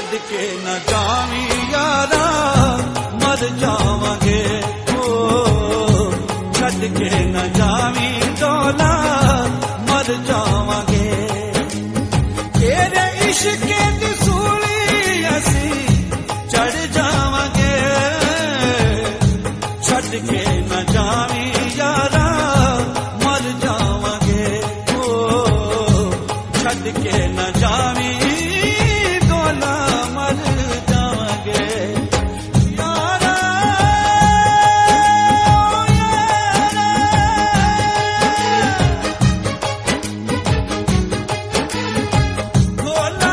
छड़ के न जावी यारा मर जावांगे ओ छड़ के न जावी डोला मर जावांगे तेरे इश्क दी सूली असी चढ़ जावांगे छड़ के न जावी यारा मर जावांगे ओ छड़ के न जावी डोला मर जावांगे यारा डोला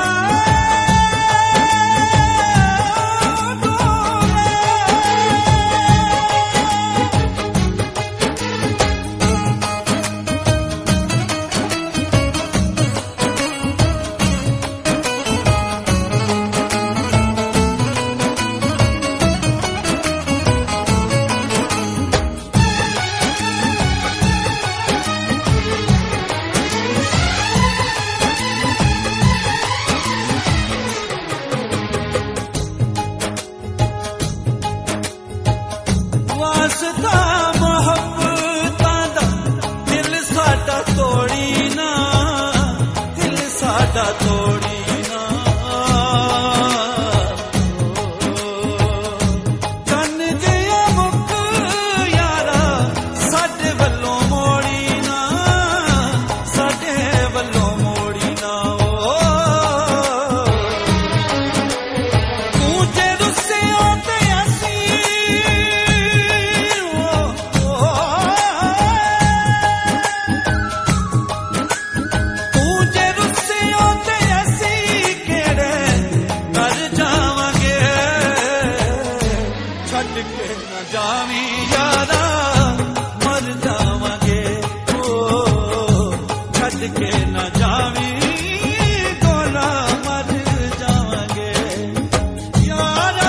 वास्ता मोहब्बतां दा दिल साडा तोड़ी ना दिल साडा तोड़ी ना चन जिया मुक यारा साडे वल्लों मोड़ी ना साडे वल्लों मोड़ी ना तू जे रुस्से आते असी जावी यारा मर जावांगे ओ छड़ के न जावी डोला मर जावांगे यारा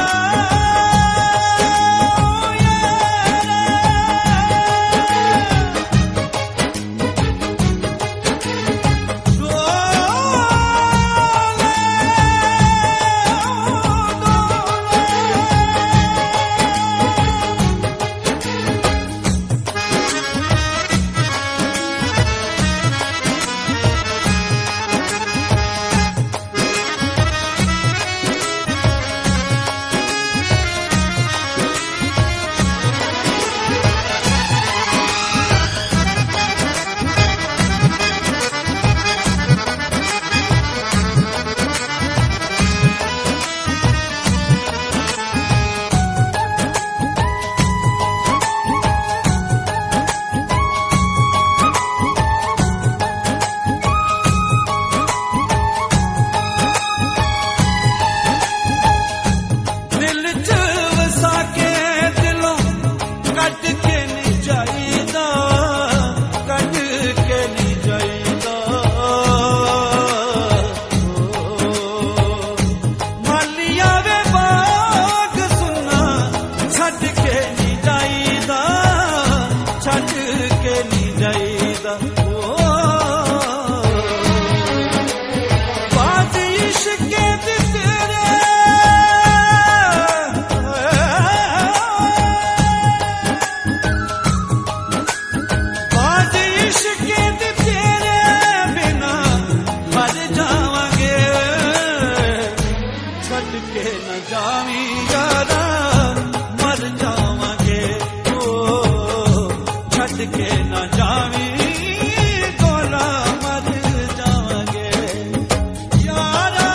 जावी यारा मर जावांगे ओ छड़ के न जावी डोला मर जावांगे यारा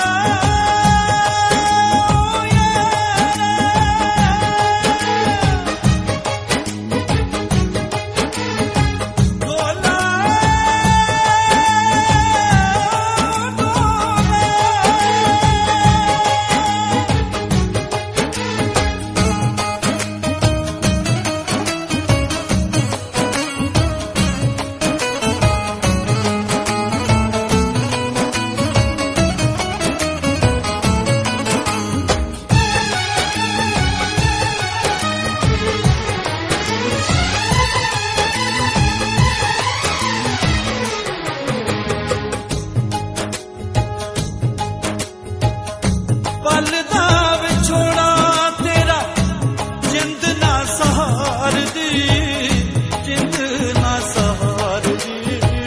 पल दा विछोड़ा तेरा जिंद ना सहार दी, जिंद ना सहार दी।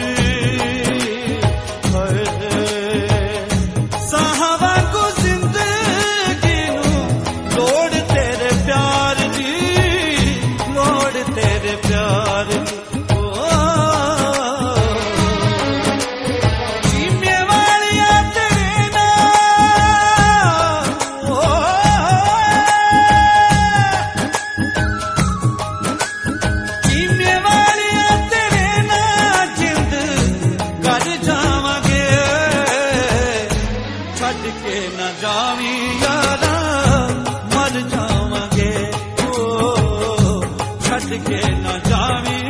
साहवा को जिंदगी नू लोड़ तेरे प्यार दी, लोड़ तेरे प्यार दी। छड़ के न जावी यारा मर जावांगे, ओ छड़ के न जावी